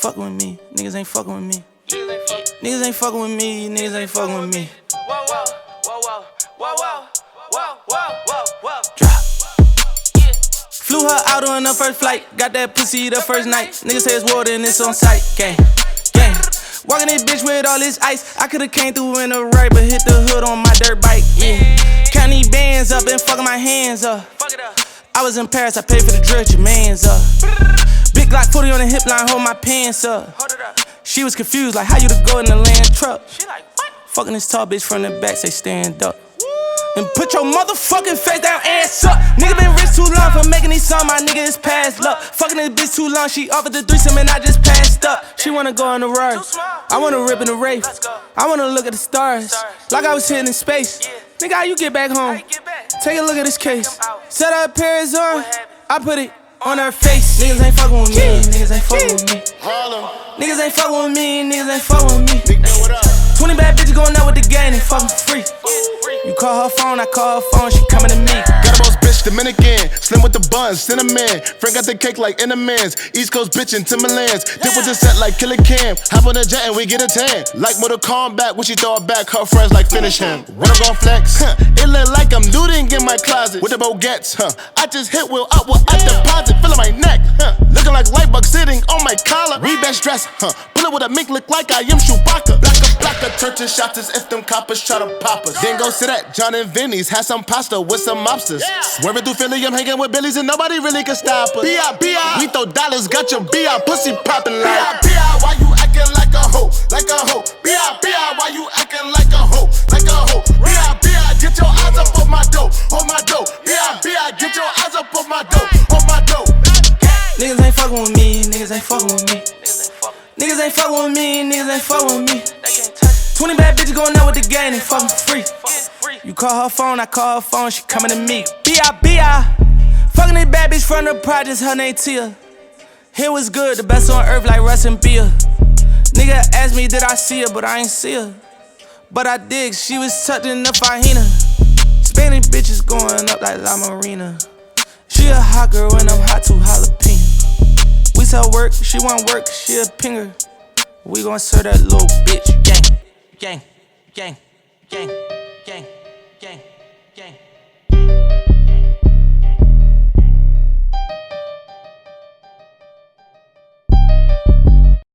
fucking with me. Niggas ain't fucking with me. Niggas ain't fucking with me. Niggas ain't fucking with me. Whoa, whoa, whoa, whoa, whoa, whoa, whoa, whoa, whoa, whoa. Drop. Flew her out on the first flight. Got that pussy the first night. Niggas say it's water and it's on sight. Gang, gang. Walking this bitch with all this ice. I could've came through in the right, but hit the hood on my dirt bike. Yeah. Count these bands up and fucking my hands up. Fuck it up. I was in Paris, I paid for the drill, your man's up. Big Glock 40 on the hip line, hold my pants up. Hold it up. She was confused, like how you to go in the land truck. She like, what? Fucking this tall bitch from the back, say stand up. And put your motherfucking face down, ass up. Nigga been rich too long for making these songs, my nigga is past luck. Fucking this bitch too long, she offered the threesome and I just passed up. She wanna go on the ride, I wanna rip in the rave. I wanna look at the stars, like I was sitting in space. Nigga, how you get back home? Take a look at this case. Set her Paris on, I put it on her face. Niggas ain't fucking with me, niggas ain't fucking with me. Niggas ain't fucking with me, niggas ain't fucking with me. 20 bad bitches going out with the gang, they fucking free. You call her phone, I call her phone, she coming to me. Got a boss bitch, Dominican, slim with the buns, cinnamon. Frank got the cake like Enderman's, East Coast bitch in Timberlands. Dip with the set like Killer Cam, hop on the jet and we get a tan. Like Mortal Kombat, when she throw it back, her friends like finish him. When I'm gon' flex, it look like I'm looting in my closet with the Bogettes, I just hit Will up with a deposit, feeling my neck, looking like Lightbug sitting on my collar. Rebest dress, pull it with a mink, look like I am Chewbacca. Blacker, turn shots as if them coppers try to pop us. Then go sit at John and Vinny's, had some pasta with some mobsters. Swerving through Philly, I'm hanging with Billies and nobody really can stop us. B.I.B.I. We throw dollars, got your B.I. pussy poppin' like B.I.B.I. Why you acting like a hoe? Like a hoe. B.I.B.I. Why you acting like a hoe? Like a hoe. B.I.B.I. Get your eyes up on my dough, on my dough. B.I.B.I. Get your eyes up on my dough, on my dough. Niggas ain't fucking with me, niggas ain't fucking with me. Niggas ain't fucking with me, niggas ain't fucking with me. 20 bad bitches going out with the gang, they fucking free. You call her phone, I call her phone, she coming to me. B.I.B.I. Fucking this bad bitch from the projects, her name Tia. Here was good, the best on earth like Russ and Bia. Nigga asked me did I see her, but I ain't see her. But I dig, she was tucked in the fajina. Spanish bitches going up like La Marina. She a hot girl and I'm hot too jalapeno. We sell work, she want work, she a pinger. We gon' serve that little bitch. Gang, gang, gang, gang, gang, gang, gang.